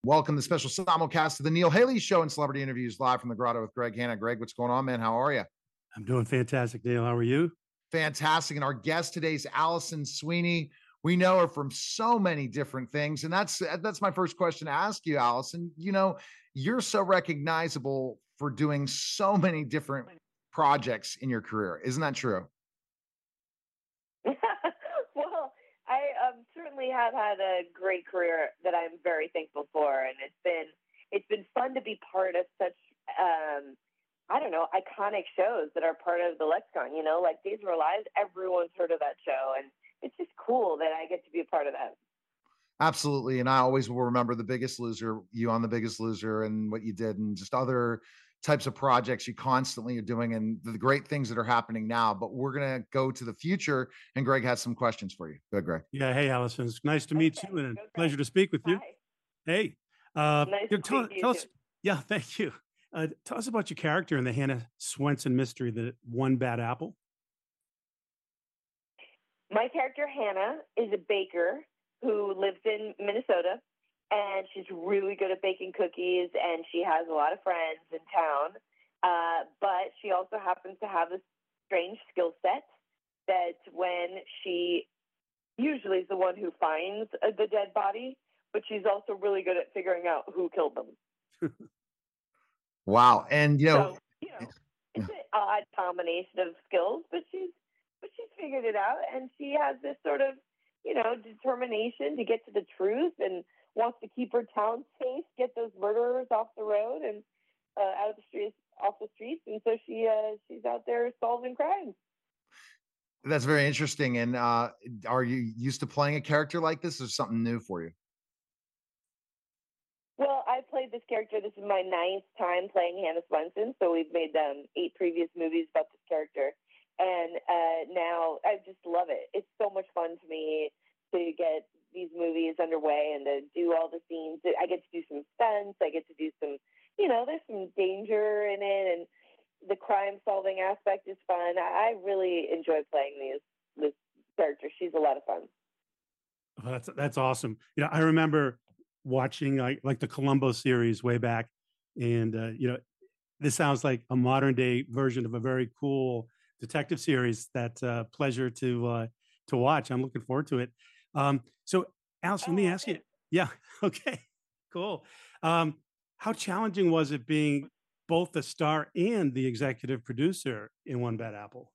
Welcome to the special simulcast of the Neil Haley Show and Celebrity Interviews live from the Grotto with Greg Hanna. Greg, what's going on, man? How are you? I'm doing fantastic, Neil. How are you? Fantastic. And our guest today is Alison Sweeney. We know her from so many different things. And that's my first question to ask you, Alison. You're so recognizable for doing so many different projects in your career. Isn't that true? Well, I certainly have had a great career that I'm very thankful for, and it's been fun to be part of such iconic shows that are part of the lexicon. Like Days of Our Lives, everyone's heard of that show, and it's just cool that I get to be a part of that. Absolutely. And I always will remember The Biggest Loser, you on The Biggest Loser, and what you did, and just other types of projects you constantly are doing, and the great things that are happening now. But we're going to go to the future, and Greg has some questions for you. Go ahead, Greg. Yeah. Hey, Alison. It's nice to meet you, and a pleasure to speak with you. Hi. Hey, Nice to tell, meet you tell us. too. Yeah, thank you. Tell us about your character in the Hannah Swenson mystery, The One Bad Apple. My character Hannah is a baker who lives in Minnesota, and she's really good at baking cookies, and she has a lot of friends in town. But she also happens to have this strange skill set that when she usually is the one who finds the dead body, but she's also really good at figuring out who killed them. Wow. And So, it's an odd combination of skills, but she's figured it out, and she has this sort of, determination to get to the truth and wants to keep her town safe, get those murderers off the road and out of the streets, off the streets, and so she's out there solving crimes. that's very interesting. And are you used to playing a character like this, or something new for you? Well, I played this character. This is my ninth time playing Hannah Swenson, so we've made 8 previous movies about this character. And now I just love it. It's so much fun to me to get these movies underway and to do all the scenes. I get to do some stunts. I get to do some, there's some danger in it, and the crime solving aspect is fun. I really enjoy playing this character. She's a lot of fun. Oh, that's awesome. I remember watching like the Columbo series way back, and this sounds like a modern day version of a very cool detective series. That pleasure to watch. I'm looking forward to it. So, Alison, let me ask you. Yeah. Okay. Cool. How challenging was it being both the star and the executive producer in One Bad Apple?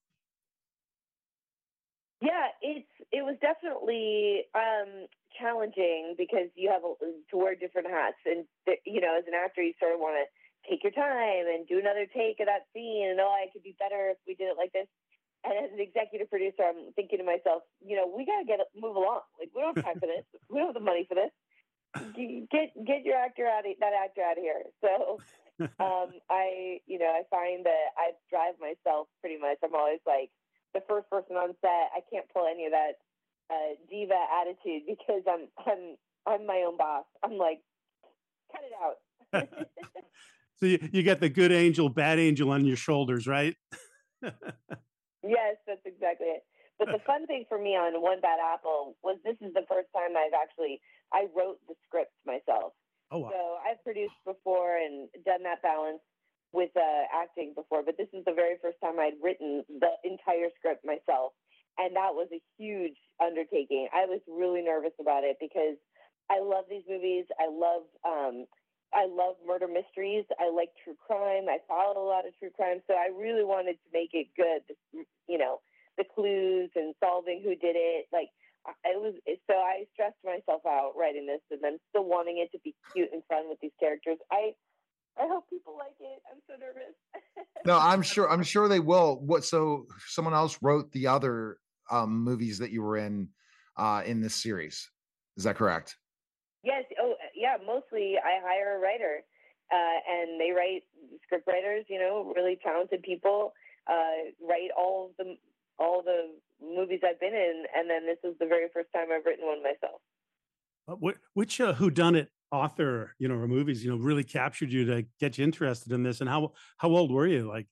Yeah, it was definitely challenging because you have to wear different hats, and as an actor, you sort of want to take your time and do another take of that scene, and I could be better if we did it like this. And as an executive producer, I'm thinking to myself, we gotta move along. Like, we don't have time for this. We don't have the money for this. Get your actor that actor out of here. So I find that I drive myself pretty much. I'm always like the first person on set. I can't pull any of that diva attitude because I'm my own boss. I'm like, cut it out. So you get the good angel, bad angel on your shoulders, right? Yes, that's exactly it. But the fun thing for me on One Bad Apple was this is the first time I wrote the script myself. Oh, wow. So I've produced before and done that balance with acting before, but this is the very first time I'd written the entire script myself. And that was a huge undertaking. I was really nervous about it because I love these movies. I love murder mysteries. I like true crime. I follow a lot of true crime. So I really wanted to make it good, the clues and solving who did it. So I stressed myself out writing this, and then still wanting it to be cute and fun with these characters. I hope people like it. I'm so nervous. No, I'm sure they will. So someone else wrote the other movies that you were in this series. Is that correct? Yes. Oh, yeah. Mostly I hire a writer, and they write script writers, really talented people, write all the movies I've been in. And then this is the very first time I've written one myself. Which whodunit author, or movies, really captured you to get you interested in this? And how old were you? Like,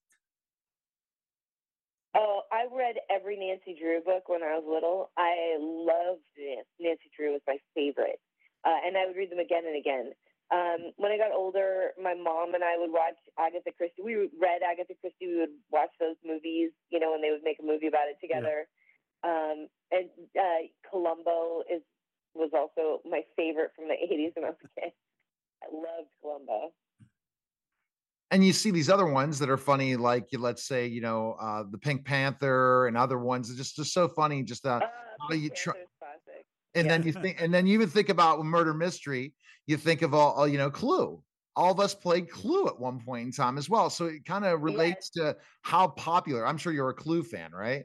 oh, I read every Nancy Drew book when I was little. I loved Nancy Drew was my favorite. And I would read them again and again. When I got older, my mom and I would watch Agatha Christie. We read Agatha Christie. We would watch those movies, when they would make a movie about it together. Yeah. And Columbo was also my favorite from the 80s when I was a kid. I loved Columbo. And you see these other ones that are funny, like let's say, the Pink Panther and other ones. It's just so funny. Just how you try. And then you think, and then you even think about murder mystery. You think of all Clue. All of us played Clue at one point in time as well. So it kind of relates to how popular. I'm sure you're a Clue fan, right?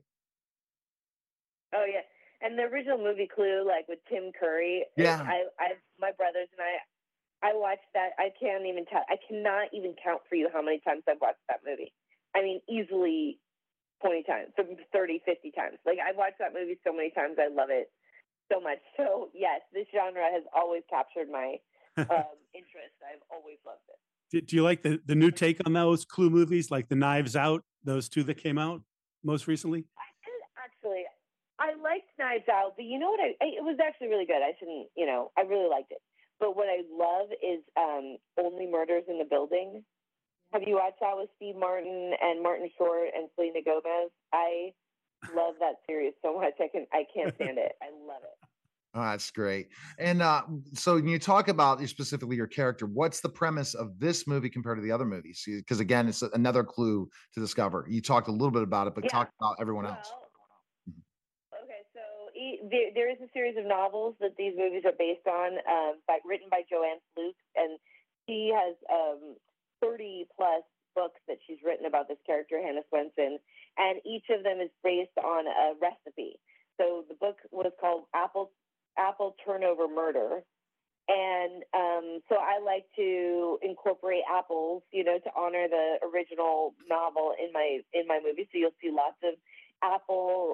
Oh yeah, and the original movie Clue, like with Tim Curry. Yeah. My brothers and I watched that. I cannot even count for you how many times I've watched that movie. I mean, easily 20 times, 30, 50 times. Like, I've watched that movie so many times. I love it so much. So yes, this genre has always captured my interest. I've always loved it. Do you like the new take on those Clue movies, like the Knives Out, those two that came out most recently? I did, actually. I liked Knives Out, but you know what? It was actually really good. I really liked it. But what I love is Only Murders in the Building. Have you watched that with Steve Martin and Martin Short and Selena Gomez? I love that series so much. I can't stand it. I love it. Oh, that's great. And so when you talk about specifically your character, what's the premise of this movie compared to the other movies? Because again, it's another clue to discover. You talked a little bit about it, but talk about everyone else. Okay, so there is a series of novels that these movies are based on, written by Joanne Fluke, and she has 30 plus books that she's written about this character, Hannah Swenson, and each of them is based on a recipe. So the book was called Apple Turnover Murder, and so I like to incorporate apples, to honor the original novel in my movie. So you'll see lots of apple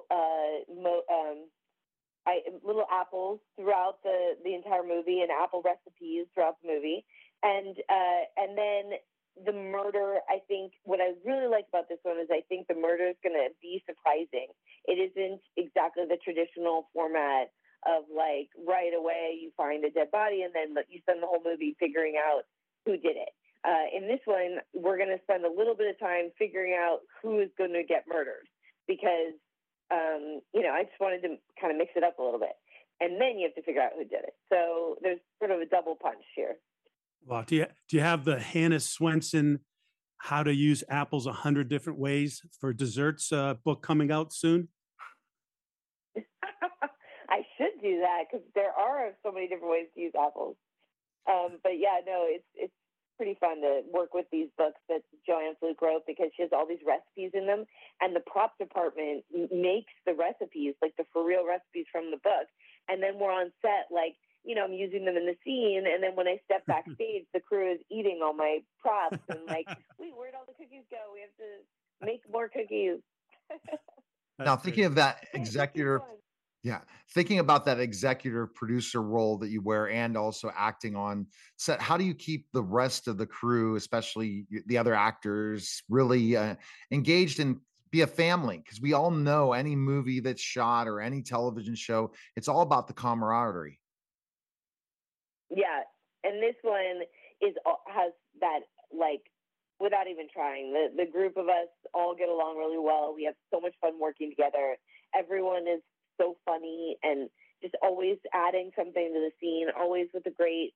little apples throughout the entire movie, and apple recipes throughout the movie, and then the murder. I think what I really like about this one is I think the murder is going to be surprising. It isn't exactly the traditional format of like right away you find a dead body and then you spend the whole movie figuring out who did it. In this one, we're going to spend a little bit of time figuring out who is going to get murdered, because I just wanted to kind of mix it up a little bit, and then you have to figure out who did it. So there's sort of a double punch here. Well, do you have the Hannah Swenson How to Use Apples 100 Different Ways for Desserts book coming out soon? I should do that, because there are so many different ways to use apples. But yeah, no, it's pretty fun to work with these books that Joanne Fluke wrote, because she has all these recipes in them, and the prop department makes the recipes, like the for real recipes from the book, and then we're on set, like, I'm using them in the scene, and then when I step backstage, the crew is eating all my props, and like, wait, where'd all the cookies go? We have to make more cookies. Now, thinking of that executive, thinking about that executive producer role that you wear and also acting on set, how do you keep the rest of the crew, especially the other actors, really engaged and be a family? Because we all know any movie that's shot or any television show, it's all about the camaraderie. Yeah, and this one has that, like, without even trying. The group of us all get along really well. We have so much fun working together. Everyone is so funny and just always adding something to the scene, always with a great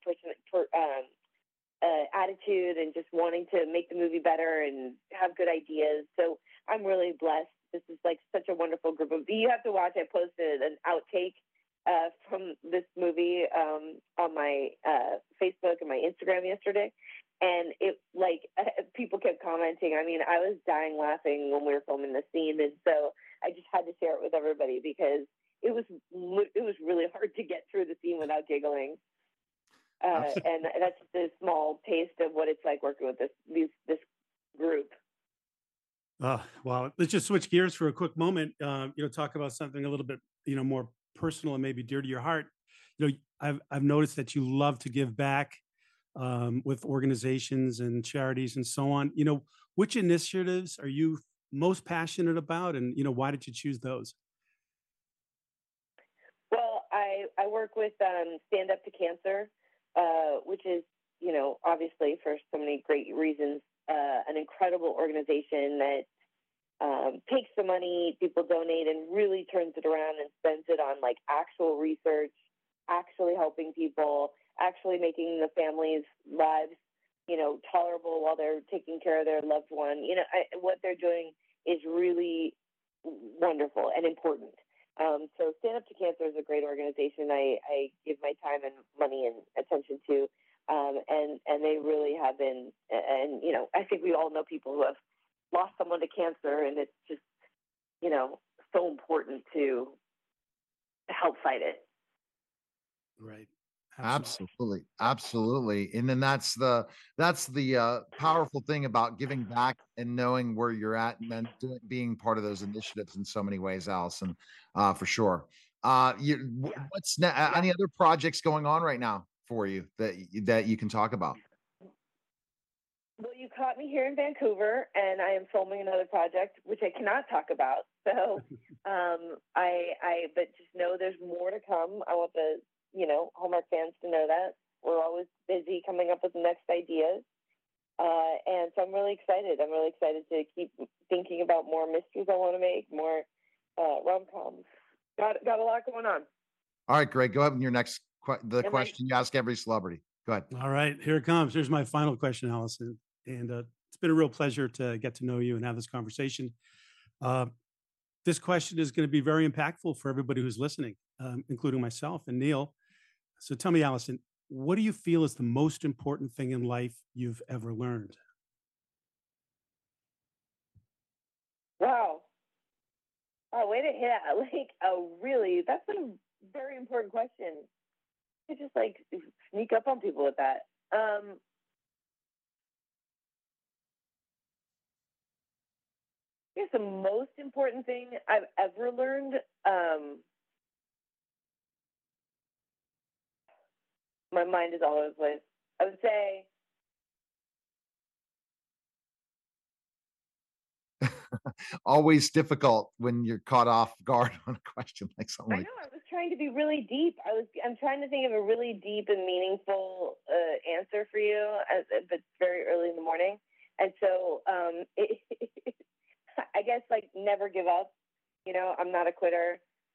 attitude and just wanting to make the movie better and have good ideas. So I'm really blessed. This is like such a wonderful group of. You have to watch. I posted an outtake from this movie on my Facebook and my Instagram yesterday, and it people kept commenting. I mean, I was dying laughing when we were filming the scene, and so I just had to share it with everybody, because it was really hard to get through the scene without giggling. And that's just a small taste of what it's like working with this group. Well, let's just switch gears for a quick moment. Talk about something a little bit, more personal and maybe dear to your heart. I've noticed that you love to give back with organizations and charities and so on. Which initiatives are you most passionate about, and why did you choose those? Well, I work with Stand Up to Cancer, which is obviously for so many great reasons, an incredible organization that takes the money people donate and really turns it around and spends it on like actual research, actually helping people, actually making the families' lives, tolerable while they're taking care of their loved one. What they're doing is really wonderful and important. So Stand Up to Cancer is a great organization. I give my time and money and attention to, and they really have been. And I think we all know people who have lost someone to cancer, and it's just so important to help fight it. Right. Absolutely. And then that's the powerful thing about giving back and knowing where you're at and being part of those initiatives in so many ways, Allison, for sure. What's any other projects going on right now for you that you can talk about? Well, you caught me here in Vancouver, and I am filming another project, which I cannot talk about. So, but just know there's more to come. I want the Hallmark fans to know that we're always busy coming up with the next ideas, and so I'm really excited. I'm really excited to keep thinking about more mysteries I want to make, more rom-coms. Got a lot going on. All right, Greg, go ahead with your next question you ask every celebrity. Go ahead. All right, here it comes. Here's my final question, Allison. And it's been a real pleasure to get to know you and have this conversation. This question is going to be very impactful for everybody who's listening, including myself and Neil. So tell me, Allison, what do you feel is the most important thing in life you've ever learned? Wow. Oh, way to hit. That's a very important question. You just sneak up on people with that. Here's the most important thing I've ever learned. My mind is all over the place. I would say always difficult when you're caught off guard on a question like something. I know. I was trying to be really deep. I'm trying to think of a really deep and meaningful answer for you, but it's very early in the morning, and so I guess never give up. I'm not a quitter.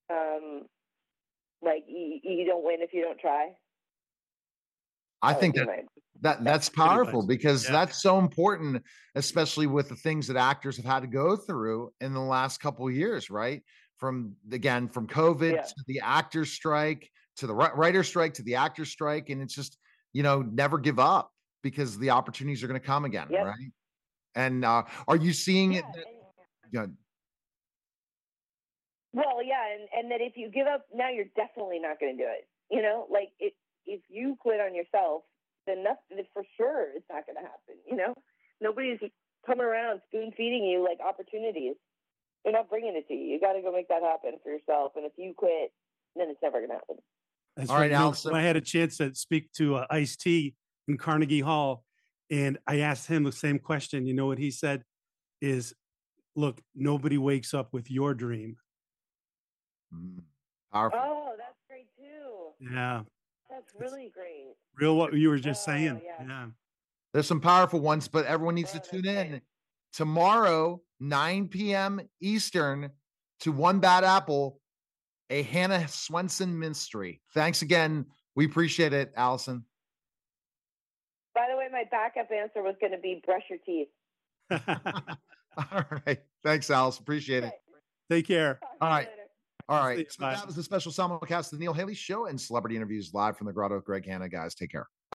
You don't win if you don't try. I think that's powerful because that's so important, especially with the things that actors have had to go through in the last couple of years, right? From COVID to the actors strike, to the writer's strike, to the actors strike. And it's just, never give up because the opportunities are going to come again. Right. And are you seeing it? Well, yeah. And that if you give up now, you're definitely not going to do it. If you quit on yourself, then for sure it's not going to happen. Nobody's coming around spoon feeding you opportunities. They're not bringing it to you. You got to go make that happen for yourself. And if you quit, then it's never going to happen. That's all right, Allison. I had a chance to speak to Ice-T in Carnegie Hall, and I asked him the same question. You know what he said is, look, nobody wakes up with your dream. Powerful. Oh, that's great too. Yeah. That's really great. Real what you were just saying. Yeah. There's some powerful ones, but everyone needs to tune in tomorrow, 9 p.m. Eastern, to One Bad Apple, a Hannah Swenson mystery. Thanks again. We appreciate it, Allison. By the way, my backup answer was going to be brush your teeth. All right. Thanks, Allison. Appreciate it. Take care. All right. All right. So that was the special simulcast of the Neil Haley Show and celebrity interviews live from the Grotto with Greg Hanna. Guys, take care.